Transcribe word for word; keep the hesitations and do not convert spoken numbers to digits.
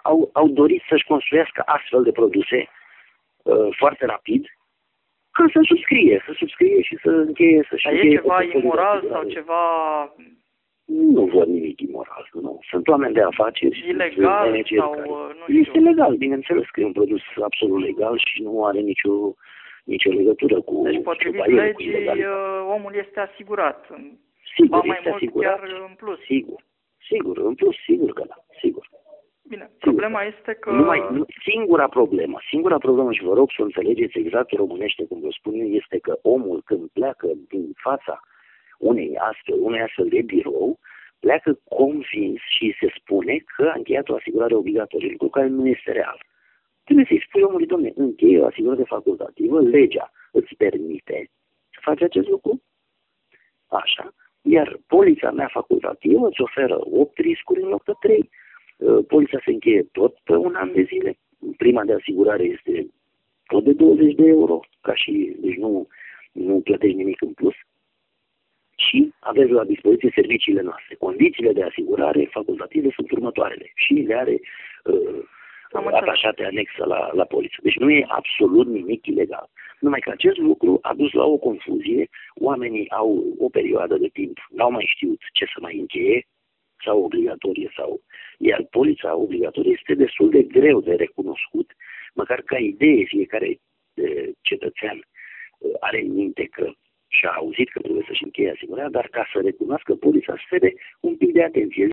au, au dorit să-și construiască astfel de produse uh, foarte rapid, ca să subscrie, să subscrie și să încheie, să-și Dar e încheie ceva portofoliul de imoral asigurare. sau ceva Nu văd nimic imoral, nu. Sunt oameni de afaceri. ilegal sunt sau, care... nu știu. Este legal, bineînțeles că e un produs absolut legal și nu are nicio, nicio legătură cu... Deci, potrivit știu, legii, omul este asigurat. Sigur, Ba mai este mult asigurat. chiar în plus. Sigur, sigur, în plus, sigur că da, sigur. Bine, problema este că... Numai, nu, singura problemă, singura problemă, și vă rog să o înțelegeți exact românește, cum vă spun eu, este că omul când pleacă din fața unei astfel, unei astfel de birou, pleacă convins și se spune că a încheiat o asigurare obligatorie, lucru care nu este real. Trebuie să-i spui omului, domne, încheie o asigurare facultativă, legea îți permite să faci acest lucru, așa, iar polița mea facultativă îți oferă opt riscuri în loc de trei. Polița se încheie tot pe un an de zile. Prima de asigurare este tot de douăzeci de euro, ca și, deci nu, nu plătești nimic în plus. Și aveți la dispoziție serviciile noastre. Condițiile de asigurare facultative sunt următoarele și le are uh, atașate anexă la, la poliță. Deci nu e absolut nimic ilegal. Numai că acest lucru a dus la o confuzie. Oamenii au o perioadă de timp, n-au mai știut ce să mai încheie, sau obligatorie, sau... Iar polița obligatorie este destul de greu de recunoscut, măcar ca idee fiecare de cetățean are în minte că și-a auzit că trebuie să-și încheie asigurarea, dar ca să recunoască polița se cere un pic de atenție.